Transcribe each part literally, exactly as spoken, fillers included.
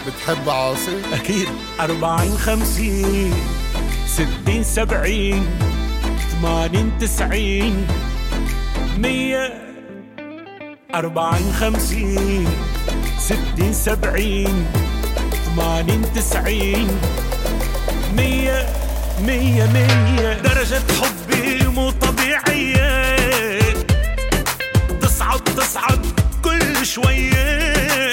بتحب عاصي؟ أكيد. أربعين خمسين ستين سبعين ثمانين تسعين مية. أربعين خمسين ستين سبعين ثمانين تسعين مية مية مية. درجة حبي مو طبيعية، تصعد تصعد كل شوية.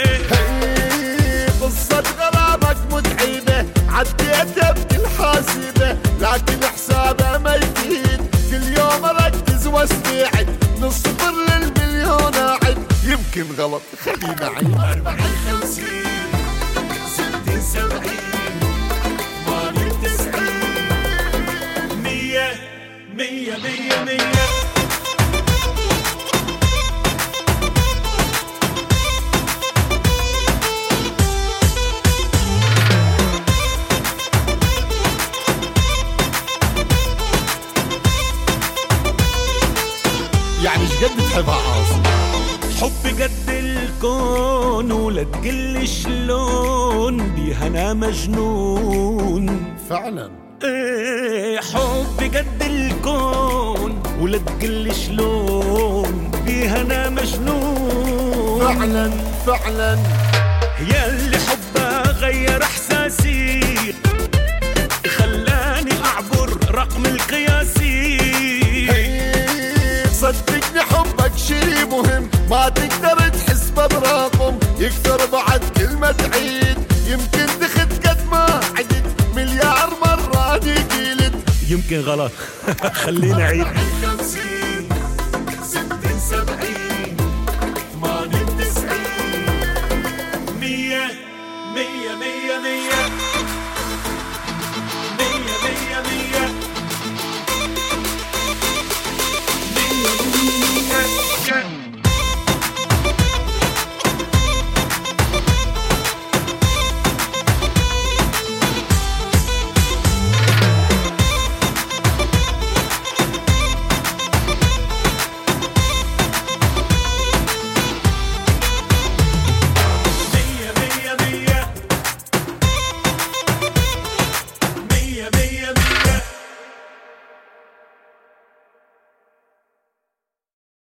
قصة غرامك متعبة، عديتها بكل حاسبة، لكن حسابها ما يفيد. كل يوم اركز واستعد، من الصفر للمليون اعد. يمكن غلط خلينا عيد. أربعين خمسين ستين سبعين ثمانين تسعين مية مية مية مية. يعني شقد بتحبها عاصي؟ حبي قد الكون ولا تقل شلون، بيها انا مجنون فعلا. ايه حبي قد الكون ولا تقل شلون، بيها انا مجنون. فعلا فعلا. ياللي حبها غير احساسي، خلاني اعبر رقم القياسي. صدقني حبك شي مهم، ما تقدر تحسبه برقم. يكثر بعد كلمة تعيد، يمكن دخت قد ما عدت مليار مرة اني قلت. يمكن غلط خلينا عيد.